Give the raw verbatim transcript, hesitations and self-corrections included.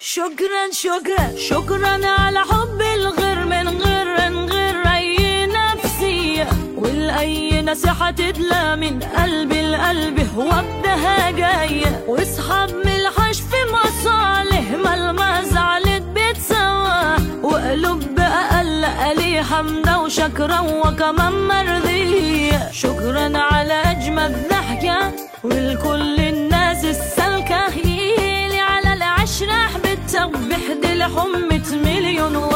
شكرا شكرا شكرا على حب الغير من غير من غير أي نفسية، والأي نصيحة تدلى من قلبي لقلبي وابدها جاية، واصحاب ملحش في مصالح مهما زعلت بتسوى، وقلوب أقل قلي حمدة وشكرا وكمان مرضية. شكرا على أجمل ضحكة ولكل الناس السالكة، يلي على العشرة حبتك بحد لحمة مليون